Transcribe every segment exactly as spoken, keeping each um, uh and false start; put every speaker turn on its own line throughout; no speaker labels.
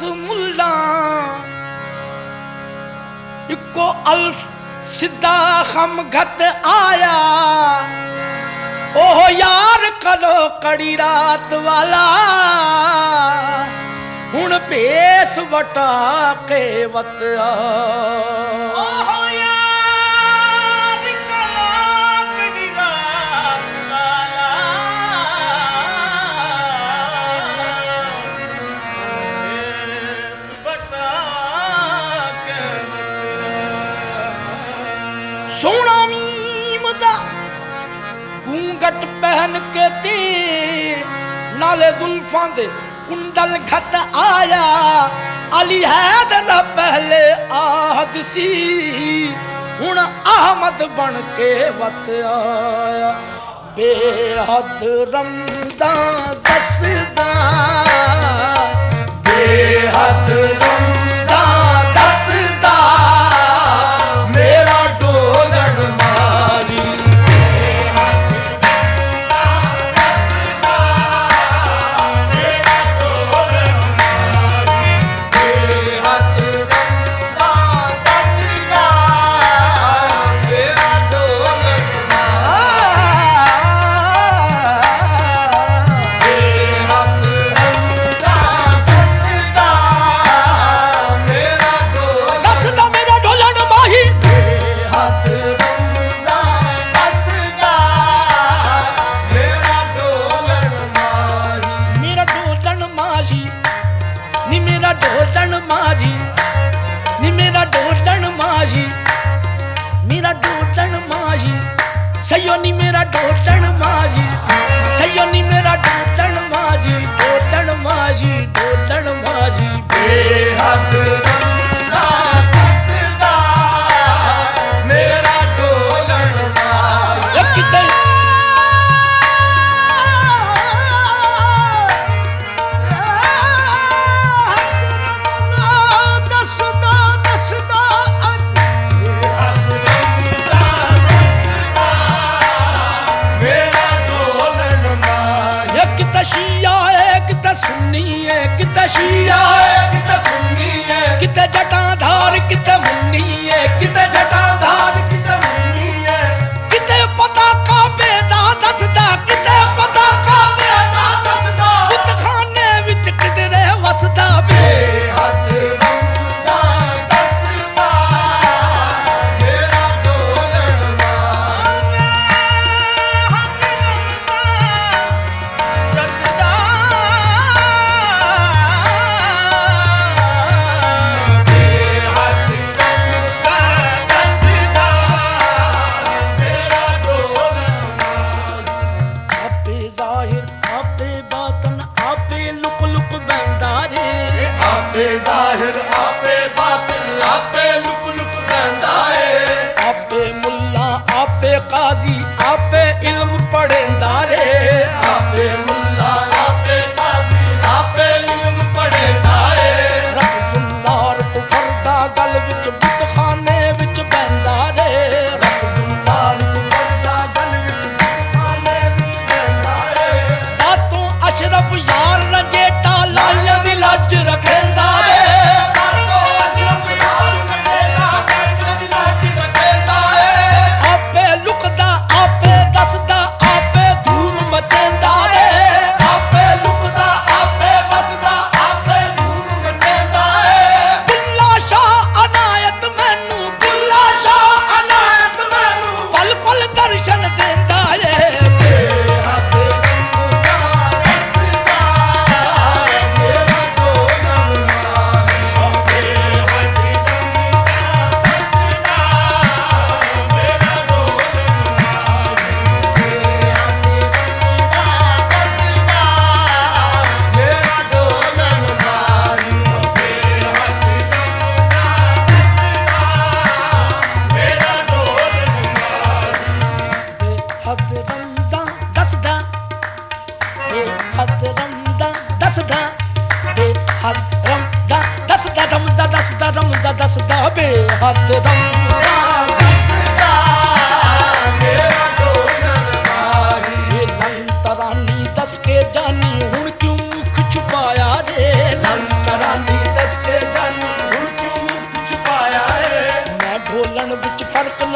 मुल्ला eco अल्फ सिद्धा खम घत आया ओह यार करो कड़ी रात वाला हुण भेस वटा के वत आ सोना मीम दा घूंघट पहन के ते नाले जुल्फां दे कुंडल घत आया अली हैदर पहले आहद सी हुण अहमद बन के वत आया बेहद रमज़ान दसदा बेहद रमज़ान दसदा मेरा डोलन मारी मेरा डोलन मारी बेहद रमज़ान दसदा मेरा डोलन डोलन मारी नी मेरा डोलन मारी मेरा डोलन मारी सयो नी मेरा डोलन मारी सयो नी मेरा डोलन मारी डोलन मारी डोलन मारी बेहद रमज़ान दसदा मेरा डोलन मारी किते शिया है किते सुन्नी है किते शिया है किते सुन्नी है किते जटाधार किते मुन्नी है किते जटाधार किते मुन्नी है किते पता काबे दा दसदा किते पता काबे दा दसदा बुतखाने विच किधरे वसदा बेहद रमज़ान दसदा मेरा डोलन मारी आपे ज़ाहिर आपे बातिन आपे लुक लुक बंदा है आपे मुल्ला आपे काजी आपे इल्म पढ़ेंदा रे आपे मुल्ला आपे काजी आपे इल्म पढ़ेंदा है रब सुन्नार तू फरदा गल विच बुतखाने विच बंदा रे रब सुन्नार तू फरदा गल विच बुतखाने विच बंदा रे सातों अशरफ यार रंजेटा लालियां दी लज रखेंदा दसदा रमज़ा दसदा बेहद रमज़ान दसदा मेरा डोलन मारी लंतरानी दस के जानी हुण क्यों मुख छुपाया रे लंतरानी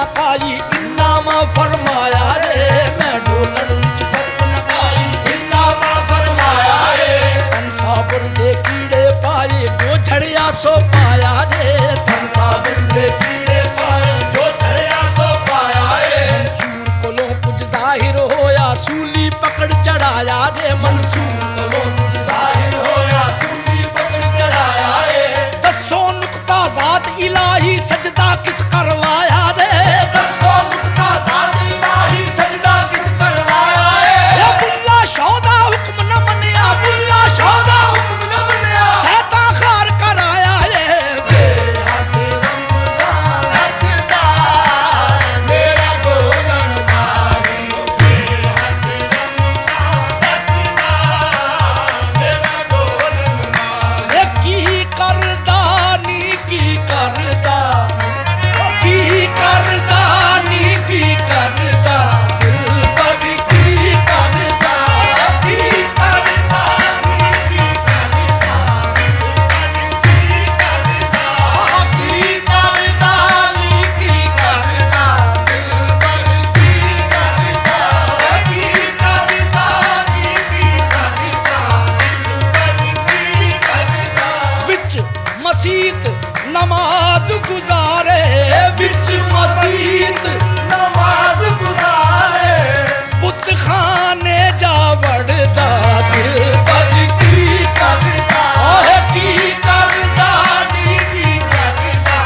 ना काई इन्ना फरमाया रे मैं डोलन विच फर्क ना काई इन्ना फरमाया रे तन साबर दे कीड़े पाए जो झड़िया सो पाया रे तन साबर दे कीड़े पाए जो झड़िया सो पाया रे मंसूर कोलों कुछ जाहिर होया सूली पकड़ चढ़ाया रे मंसूर कोलों कुछ जाहिर होया सूली पकड़ चढ़ाया रे दसो नुक्ता ज़ात इलाही सजदा किस करवाया रे दसो नुक्ता ज़ात इलाही सजदा किस करवाया रे बुल्ला शौदा हुक्म न मनिया बुल्ला शौदा हुक्म न मनिया शैतान खार कराया रे बेहद रमज़ान हसदा मेरा बोलन मारी बेहद रमज़ान हसदा मेरा बोलन मारी की करदा नी की करदा की करदा नी की करदा दिल पर की करदा की करदा नी की करदा दिल पर की करदा की करदा नी की करदा दिल पर की करदा की करदा नी की करदा दिल पर की करदा विच मसीत नमाज गुजारे विच मसीत नमाज गुजारे बुत खाने जा वड़दा दिल पर की करदा ओए की करदा नी की करदा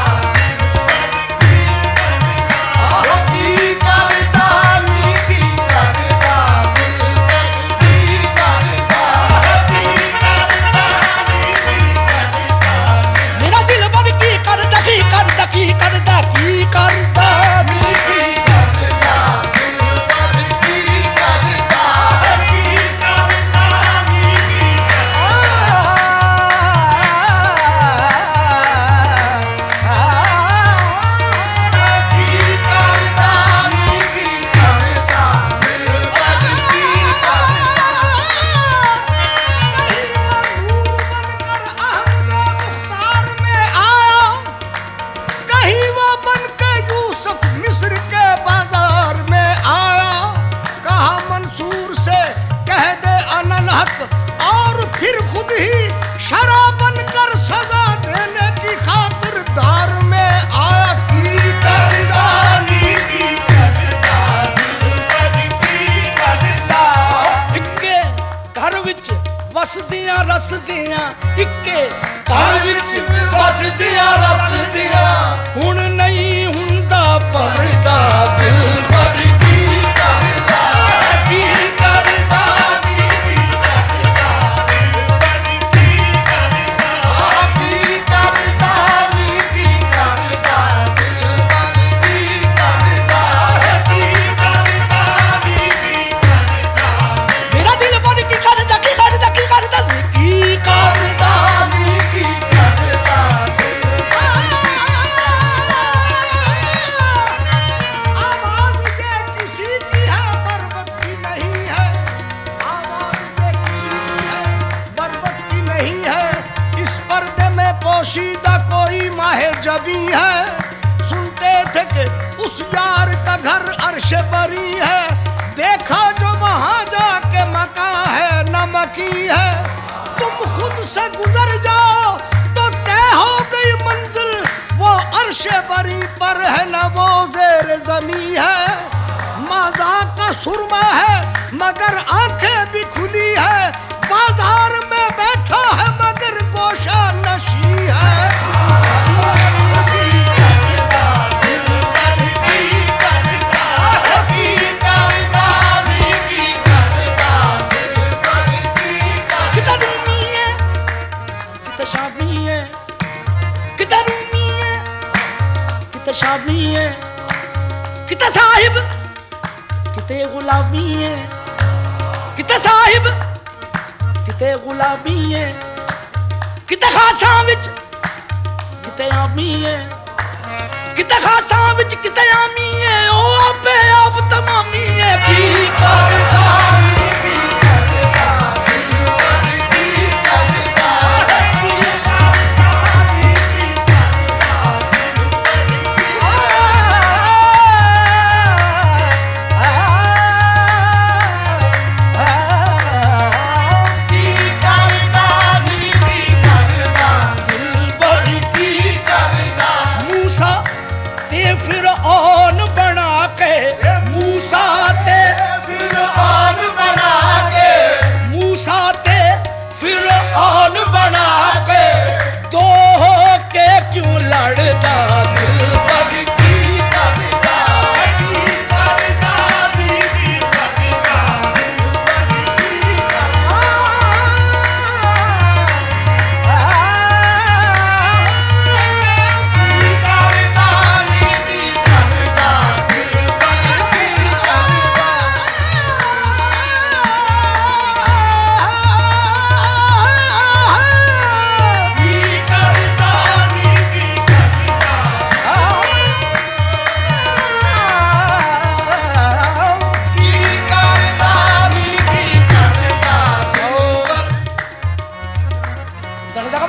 की करदा नी की करदा दिल पर की करदा की करदा नी की करदा मेरा दिल पर की करदा की करदा की करदा की करदा नी की करदा दिल पर की करदा की करदा नी की की करदा नी की करदा दिल पर की
कहीं वो बनकर यूसुफ मिस्र के बाजार में आया कहा मंसूर से कह दे अनल हक और फिर खुद ही शराब बनकर सजा देने की खातिर दार में आया की
करदा नी की करदा दिल पर की करदा इक्के घर विच वसदियां रसदियां इक्के घर विच वसदियां रसदियां हुण नहीं हुंदा पर्दा दिल पर की करदा की करदा नी की करदा दिल पर की करदा की करदा नी की करदा दिल पर की करदा की करदा नी की करदा मेरा दिल पर की करदा की करदा की करदा नी की करदा नी की करदा दिल
आवाज ये किसी की है बरबत की नहीं है आवाज ये किसी की है बरबत की नहीं है इस पर्दे में पोशीदा कोई माहे जबी है सुनते थे कि उस यार का घर अर्श बरी है देखा जो वहां जाके मका है नमकी है तुम खुद से गुजर जाओ तो तय हो गई मंजिल वो अर्श बरी पर है न वो जेर जमी है मादा का सुरमा है मगर आंखें भी खुली है बाजार में बैठा है मगर गोशा नशी है
शामी है किते साहिब किते गुलामी है किते साहिब किते गुलामी है किते खासा विच किते आमी है किते खासा विच किते आमी है ओ आपे आप तमामी है की करदा की करदा की करदा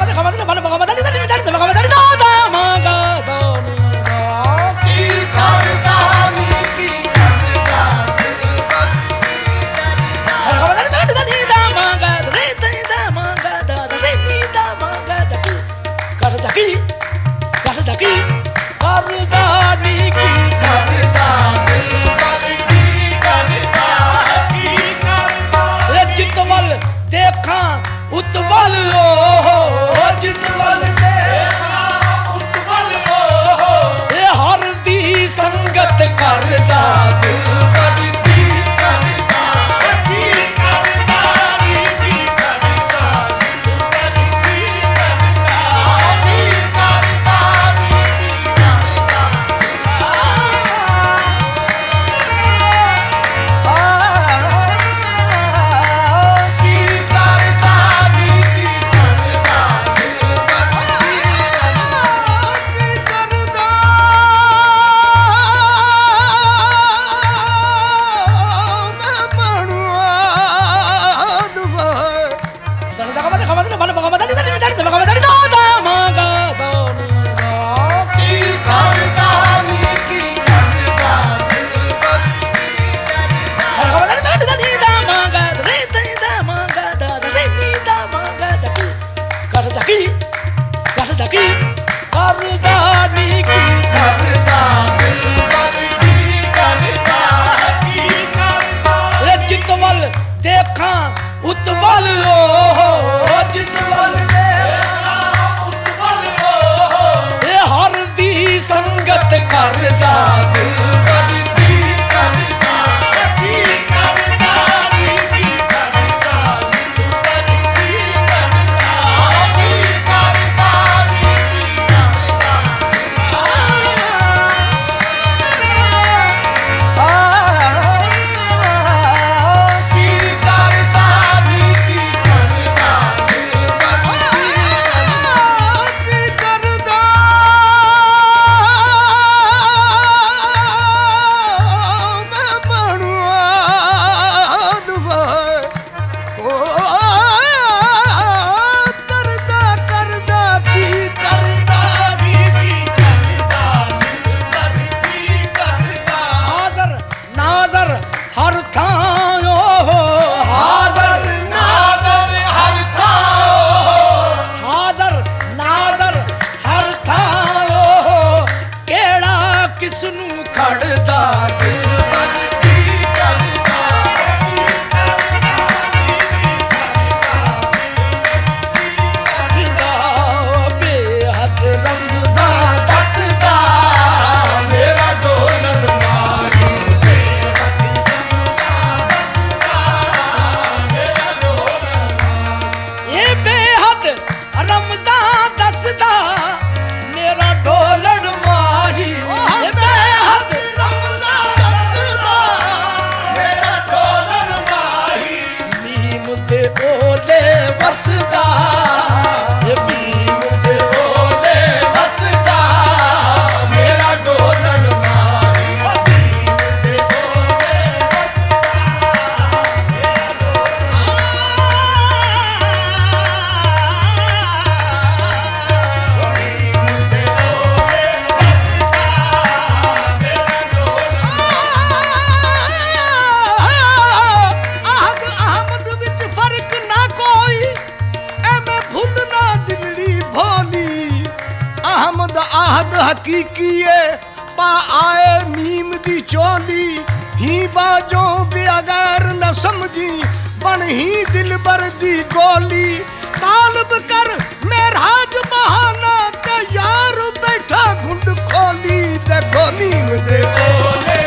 हकीकीए पा आए नीम दी चोली ही बाजों बगैर न समझी बन ही दिल बर दी गोली तालब कर मेराज बहाना ते यार बैठा घुंड खोली देखो नीम दे बोले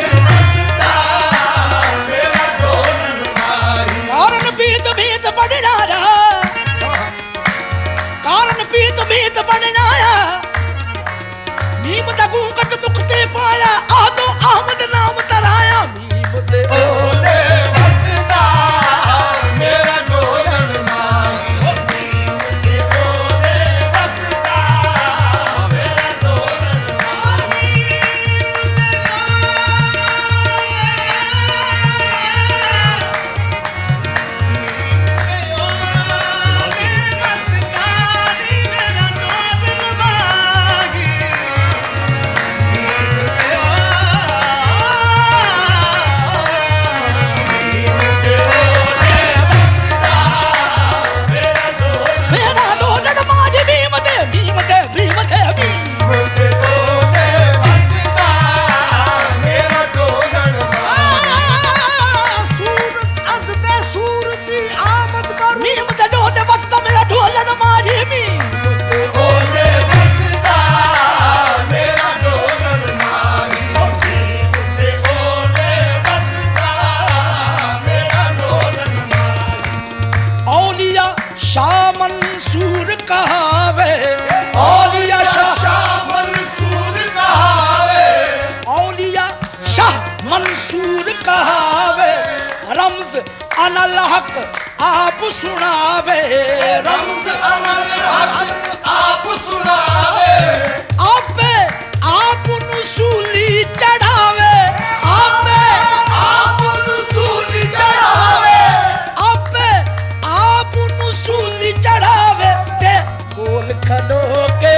कारण बीत बीत बढ़ना रहा कारण बीत बीत बढ़ना नीम दा घूंघट मुक्ते पाया आदो अहमद नाम तराया नीम दे ओले वसदा मेरा डोलन माही नीम दे ओले वसदा मेरा डोलन माही नीम दे ओले वसदा रमज अनल हक आप सुनावे, रमज अनल हक आप सुनावे, आपे आप सूली चढ़ावे, आपे आप सूली चढ़ावे, आपे आप सूली चढ़ावे, ते कोल खलो के